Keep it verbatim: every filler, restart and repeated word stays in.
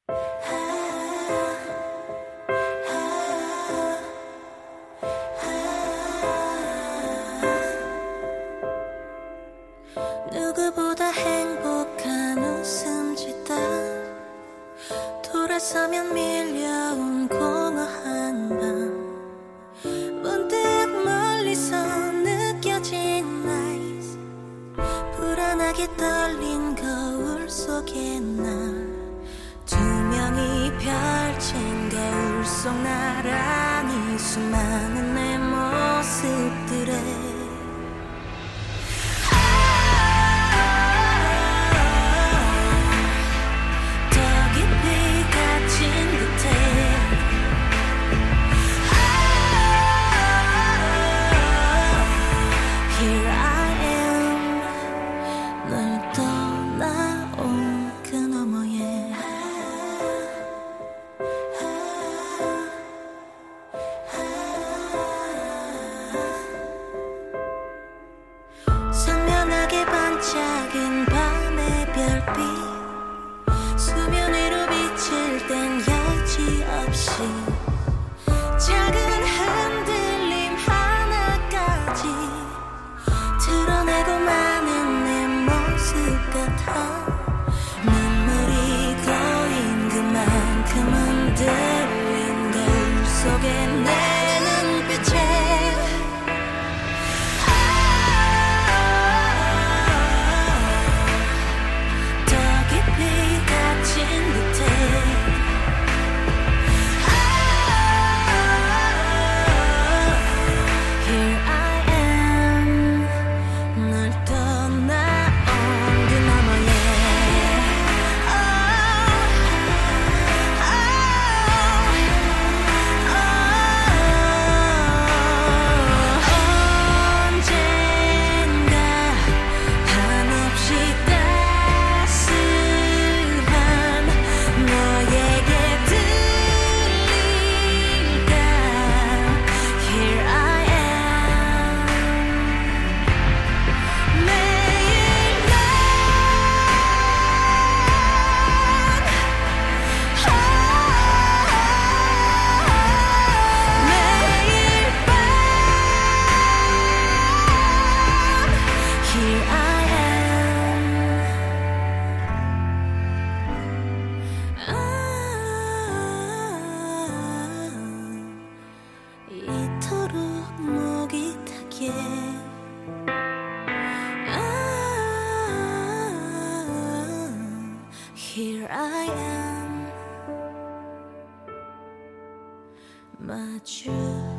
누구보다 행복한 웃음 짓다 돌아서면 밀려온 공허한 밤 문득 멀리서 느껴진 나이스 불안하게 떨린 거울 속에 나 투명히 펼친 거울 속 나란히 수많은 내 모습들에 선명하게 반짝인 밤의 별빛 수면 위로 비칠 땐 여지없이 작은 흔들림 하나까지 드러내고 마는 내 모습 같아 눈물이 고인 그만큼 흔들린 거울 속에 내 눈빛에 이토록 목이 타게 Here I am 마주